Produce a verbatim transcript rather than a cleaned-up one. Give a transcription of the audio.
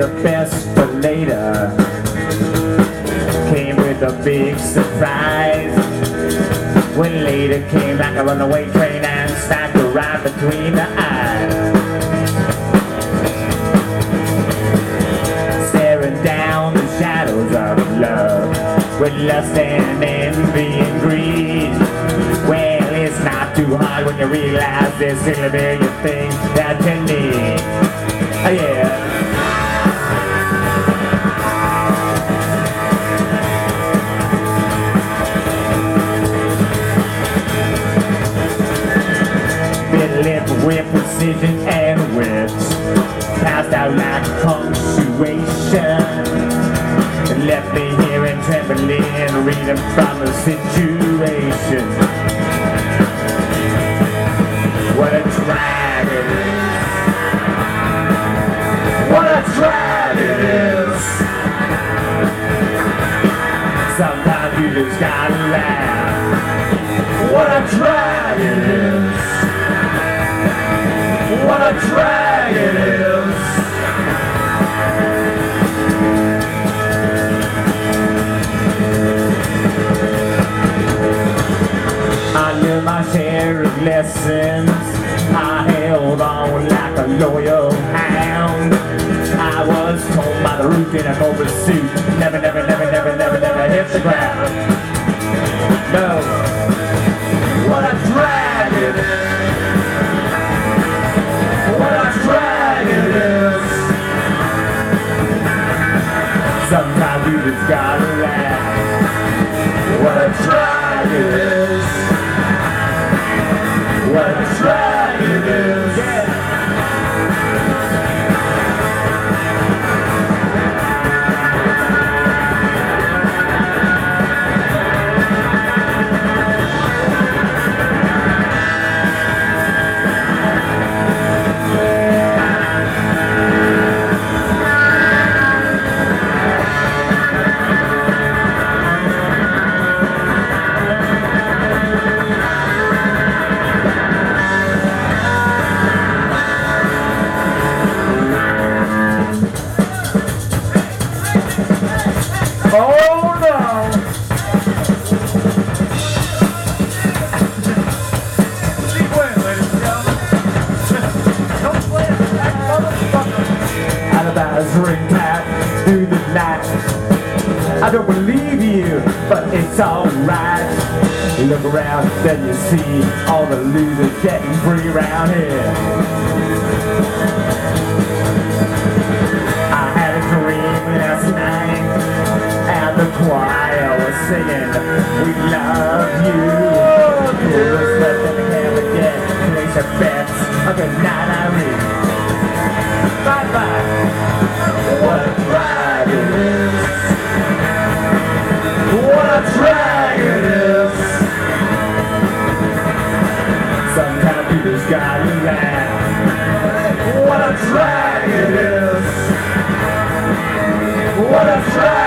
the best for later. Came with a big surprise. When later came like a runaway train and stacked her right between the eyes. Staring down the shadows of love with lust and envy and greed. Well, it's not too hard when you realize there's still a million things that you need. Oh yeah. With precision and wit, passed out like punctuation, and left me here and trembling, reading from the situation. What a drag it is! What a drag it is! Sometimes you just gotta laugh. What a drag it is! What a drag it is! I learned my share of lessons. I held on like a loyal hound. I was told by the root in a cobra suit, never, never, never, never, never, never hit the ground. No. What a drag it is! Sometimes you just gotta laugh. What a drag it is! What a drag it is! Yeah. Oh no! She went, ladies and gentlemen. Don't play it, that motherfucker. Alibis ring tight through the night. I don't believe you, but it's alright. Look around, then you see all the losers getting free around here. I had a dream last night. The choir was singing, we love you. Here's what we can forget. Place your bets. A good night, Irene. Bye bye. What a drag it is. What a drag it is. Sometimes you just gotta laugh. What a drag it is. What a drag.